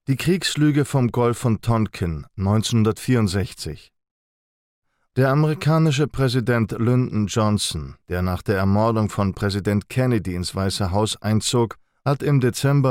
Die Kriegslüge vom Golf von Tonkin 1964. Der amerikanische Präsident Lyndon Johnson, der nach der Ermordung von Präsident Kennedy ins Weiße Haus einzog, hat im Dezember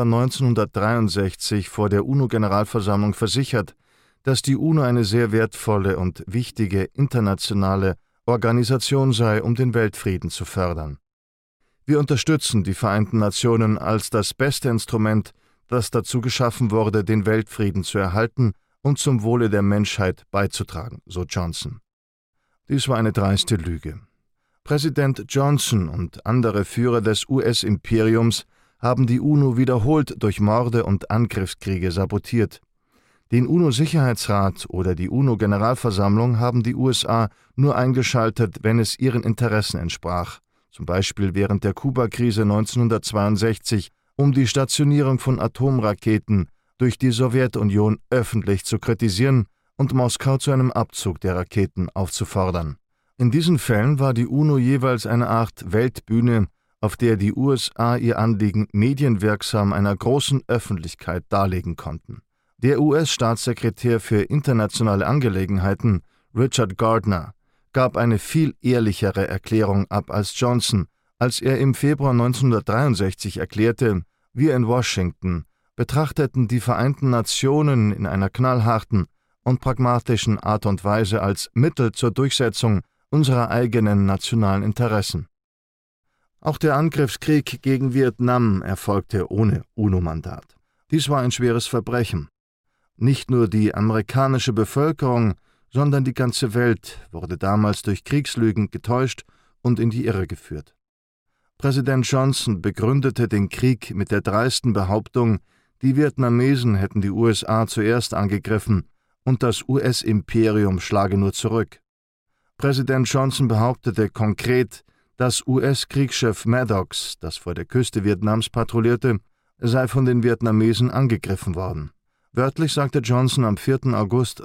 1963 vor der UNO-Generalversammlung versichert, dass die UNO eine sehr wertvolle und wichtige internationale Organisation sei, um den Weltfrieden zu fördern. Wir unterstützen die Vereinten Nationen als das beste Instrument, das dazu geschaffen wurde, den Weltfrieden zu erhalten und zum Wohle der Menschheit beizutragen, so Johnson. Dies war eine dreiste Lüge. Präsident Johnson und andere Führer des US-Imperiums haben die UNO wiederholt durch Morde und Angriffskriege sabotiert. Den UNO-Sicherheitsrat oder die UNO-Generalversammlung haben die USA nur eingeschaltet, wenn es ihren Interessen entsprach, zum Beispiel während der Kuba-Krise 1962, um die Stationierung von Atomraketen durch die Sowjetunion öffentlich zu kritisieren und Moskau zu einem Abzug der Raketen aufzufordern. In diesen Fällen war die UNO jeweils eine Art Weltbühne, auf der die USA ihr Anliegen medienwirksam einer großen Öffentlichkeit darlegen konnten. Der US-Staatssekretär für internationale Angelegenheiten, Richard Gardner, gab eine viel ehrlichere Erklärung ab als Johnson, als er im Februar 1963 erklärte, wir in Washington betrachteten die Vereinten Nationen in einer knallharten und pragmatischen Art und Weise als Mittel zur Durchsetzung unserer eigenen nationalen Interessen. Auch der Angriffskrieg gegen Vietnam erfolgte ohne UNO-Mandat. Dies war ein schweres Verbrechen. Nicht nur die amerikanische Bevölkerung, sondern die ganze Welt wurde damals durch Kriegslügen getäuscht und in die Irre geführt. Präsident Johnson begründete den Krieg mit der dreisten Behauptung, die Vietnamesen hätten die USA zuerst angegriffen und das US-Imperium schlage nur zurück. Präsident Johnson behauptete konkret, das US-Kriegsschiff Maddox, das vor der Küste Vietnams patrouillierte, sei von den Vietnamesen angegriffen worden. Wörtlich sagte Johnson am 4. August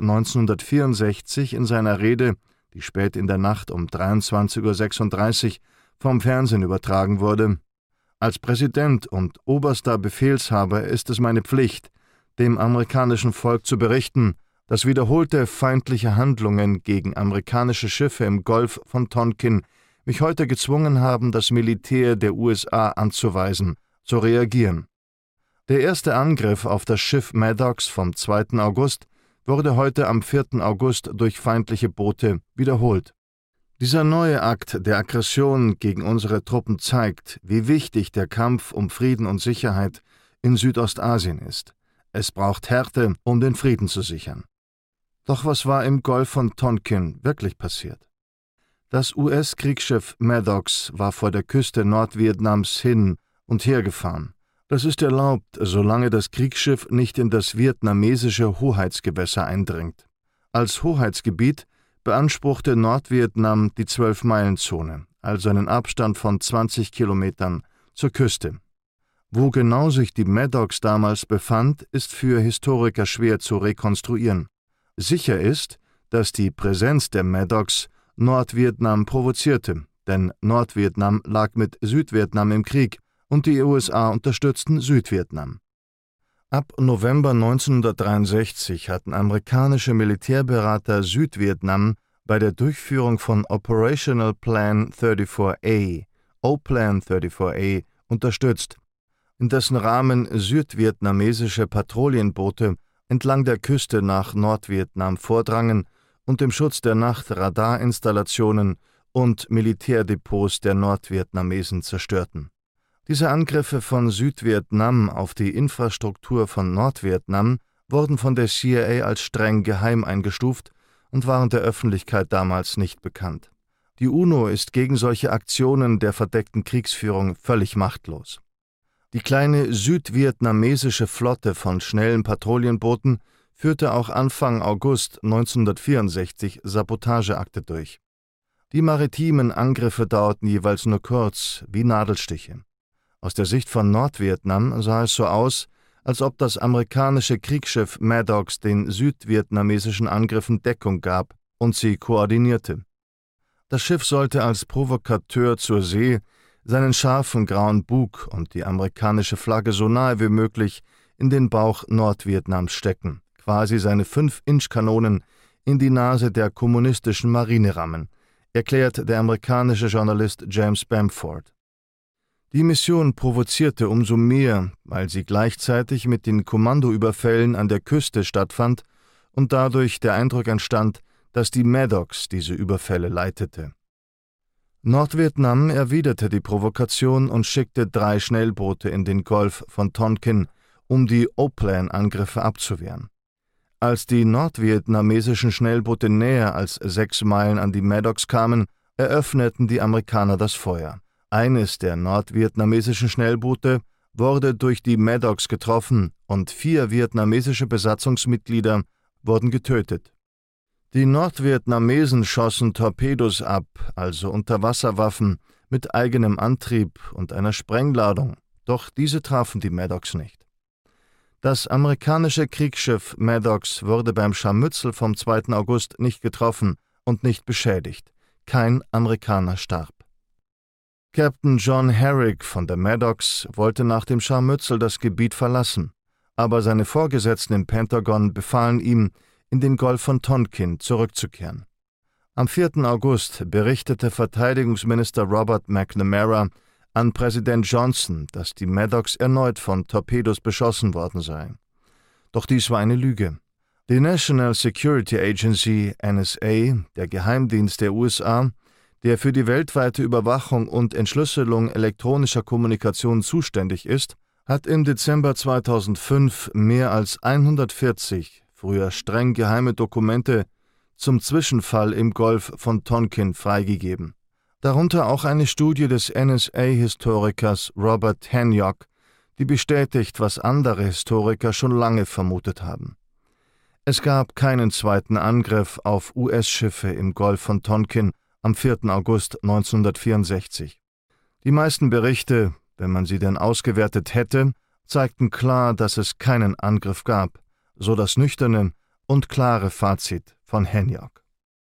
1964 in seiner Rede, die spät in der Nacht um 23:36 Uhr vom Fernsehen übertragen wurde: Als Präsident und oberster Befehlshaber ist es meine Pflicht, dem amerikanischen Volk zu berichten, dass wiederholte feindliche Handlungen gegen amerikanische Schiffe im Golf von Tonkin mich heute gezwungen haben, das Militär der USA anzuweisen, zu reagieren. Der erste Angriff auf das Schiff Maddox vom 2. August wurde heute am 4. August durch feindliche Boote wiederholt. Dieser neue Akt der Aggression gegen unsere Truppen zeigt, wie wichtig der Kampf um Frieden und Sicherheit in Südostasien ist. Es braucht Härte, um den Frieden zu sichern. Doch was war im Golf von Tonkin wirklich passiert? Das US-Kriegsschiff Maddox war vor der Küste Nordvietnams hin und her gefahren. Das ist erlaubt, solange das Kriegsschiff nicht in das vietnamesische Hoheitsgewässer eindringt. Als Hoheitsgebiet beanspruchte Nordvietnam die 12-Meilen-Zone, also einen Abstand von 20 Kilometern zur Küste. Wo genau sich die Maddox damals befand, ist für Historiker schwer zu rekonstruieren. Sicher ist, dass die Präsenz der Maddox Nordvietnam provozierte, denn Nordvietnam lag mit Südvietnam im Krieg und die USA unterstützten Südvietnam. Ab November 1963 hatten amerikanische Militärberater Südvietnam bei der Durchführung von Operational Plan 34A, O-Plan 34A, unterstützt, in dessen Rahmen südvietnamesische Patrouillenboote entlang der Küste nach Nordvietnam vordrangen und im Schutz der Nacht Radarinstallationen und Militärdepots der Nordvietnamesen zerstörten. Diese Angriffe von Südvietnam auf die Infrastruktur von Nordvietnam wurden von der CIA als streng geheim eingestuft und waren der Öffentlichkeit damals nicht bekannt. Die UNO ist gegen solche Aktionen der verdeckten Kriegsführung völlig machtlos. Die kleine südvietnamesische Flotte von schnellen Patrouillenbooten führte auch Anfang August 1964 Sabotageakte durch. Die maritimen Angriffe dauerten jeweils nur kurz, wie Nadelstiche. Aus der Sicht von Nordvietnam sah es so aus, als ob das amerikanische Kriegsschiff Maddox den südvietnamesischen Angriffen Deckung gab und sie koordinierte. Das Schiff sollte als Provokateur zur See seinen scharfen grauen Bug und die amerikanische Flagge so nahe wie möglich in den Bauch Nordvietnams stecken, quasi seine 5-Inch-Kanonen in die Nase der kommunistischen Marine rammen, erklärt der amerikanische Journalist James Bamford. Die Mission provozierte umso mehr, weil sie gleichzeitig mit den Kommandoüberfällen an der Küste stattfand und dadurch der Eindruck entstand, dass die Maddox diese Überfälle leitete. Nordvietnam erwiderte die Provokation und schickte 3 Schnellboote in den Golf von Tonkin, um die O-Plan-Angriffe abzuwehren. Als die nordvietnamesischen Schnellboote näher als 6 Meilen an die Maddox kamen, eröffneten die Amerikaner das Feuer. Eines der nordvietnamesischen Schnellboote wurde durch die Maddox getroffen und 4 vietnamesische Besatzungsmitglieder wurden getötet. Die Nordvietnamesen schossen Torpedos ab, also Unterwasserwaffen, mit eigenem Antrieb und einer Sprengladung, doch diese trafen die Maddox nicht. Das amerikanische Kriegsschiff Maddox wurde beim Scharmützel vom 2. August nicht getroffen und nicht beschädigt. Kein Amerikaner starb. Captain John Herrick von der Maddox wollte nach dem Scharmützel das Gebiet verlassen, aber seine Vorgesetzten im Pentagon befahlen ihm, in den Golf von Tonkin zurückzukehren. Am 4. August berichtete Verteidigungsminister Robert McNamara an Präsident Johnson, dass die Maddox erneut von Torpedos beschossen worden sei. Doch dies war eine Lüge. Die National Security Agency, NSA, der Geheimdienst der USA, der für die weltweite Überwachung und Entschlüsselung elektronischer Kommunikation zuständig ist, hat im Dezember 2005 mehr als 140 früher streng geheime Dokumente zum Zwischenfall im Golf von Tonkin freigegeben. Darunter auch eine Studie des NSA-Historikers Robert Hanyok, die bestätigt, was andere Historiker schon lange vermutet haben. Es gab keinen zweiten Angriff auf US-Schiffe im Golf von Tonkin am 4. August 1964. Die meisten Berichte, wenn man sie denn ausgewertet hätte, zeigten klar, dass es keinen Angriff gab, so das nüchterne und klare Fazit von Hanyok.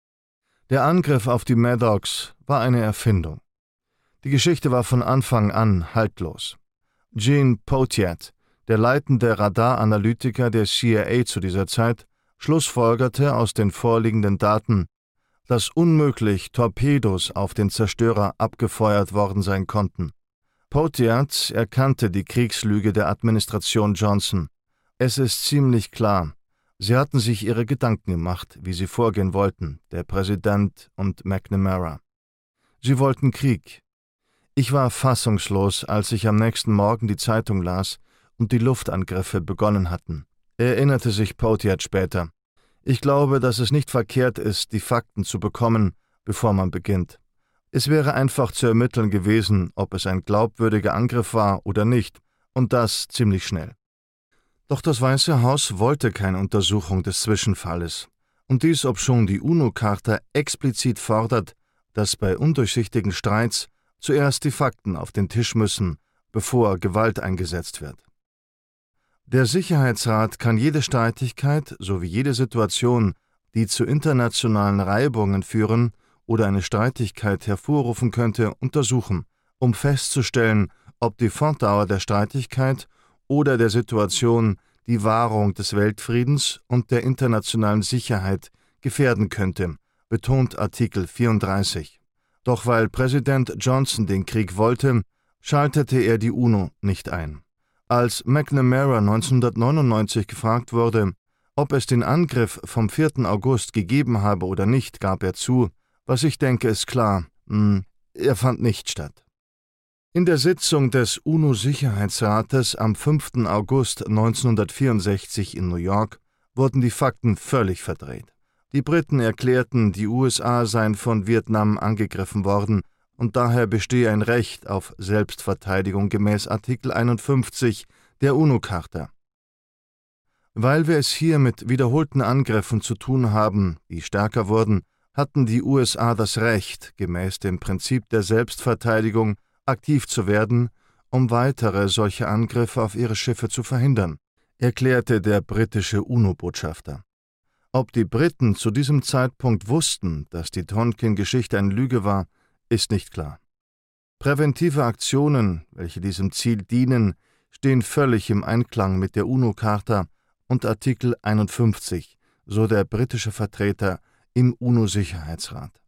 Der Angriff auf die Maddox war eine Erfindung. Die Geschichte war von Anfang an haltlos. Gene Potiat, der leitende Radaranalytiker der CIA zu dieser Zeit, schlussfolgerte aus den vorliegenden Daten, dass unmöglich Torpedos auf den Zerstörer abgefeuert worden sein konnten. Potiat erkannte die Kriegslüge der Administration Johnson. Es ist ziemlich klar, sie hatten sich ihre Gedanken gemacht, wie sie vorgehen wollten, der Präsident und McNamara. Sie wollten Krieg. Ich war fassungslos, als ich am nächsten Morgen die Zeitung las und die Luftangriffe begonnen hatten. Erinnerte sich Potiat später. Ich glaube, dass es nicht verkehrt ist, die Fakten zu bekommen, bevor man beginnt. Es wäre einfach zu ermitteln gewesen, ob es ein glaubwürdiger Angriff war oder nicht, und das ziemlich schnell. Doch das Weiße Haus wollte keine Untersuchung des Zwischenfalles, und dies obschon die UNO-Charta explizit fordert, dass bei undurchsichtigen Streits zuerst die Fakten auf den Tisch müssen, bevor Gewalt eingesetzt wird. Der Sicherheitsrat kann jede Streitigkeit sowie jede Situation, die zu internationalen Reibungen führen oder eine Streitigkeit hervorrufen könnte, untersuchen, um festzustellen, ob die Fortdauer der Streitigkeit oder der Situation die Wahrung des Weltfriedens und der internationalen Sicherheit gefährden könnte, betont Artikel 34. Doch weil Präsident Johnson den Krieg wollte, schaltete er die UNO nicht ein. Als McNamara 1999 gefragt wurde, ob es den Angriff vom 4. August gegeben habe oder nicht, gab er zu, was ich denke, ist klar, er fand nicht statt. In der Sitzung des UNO-Sicherheitsrates am 5. August 1964 in New York wurden die Fakten völlig verdreht. Die Briten erklärten, die USA seien von Vietnam angegriffen worden und daher bestehe ein Recht auf Selbstverteidigung gemäß Artikel 51 der UNO-Charta. Weil wir es hier mit wiederholten Angriffen zu tun haben, die stärker wurden, hatten die USA das Recht, gemäß dem Prinzip der Selbstverteidigung, aktiv zu werden, um weitere solche Angriffe auf ihre Schiffe zu verhindern, erklärte der britische UNO-Botschafter. Ob die Briten zu diesem Zeitpunkt wussten, dass die Tonkin-Geschichte eine Lüge war, ist nicht klar. Präventive Aktionen, welche diesem Ziel dienen, stehen völlig im Einklang mit der UNO-Charta und Artikel 51, so der britische Vertreter im UNO-Sicherheitsrat.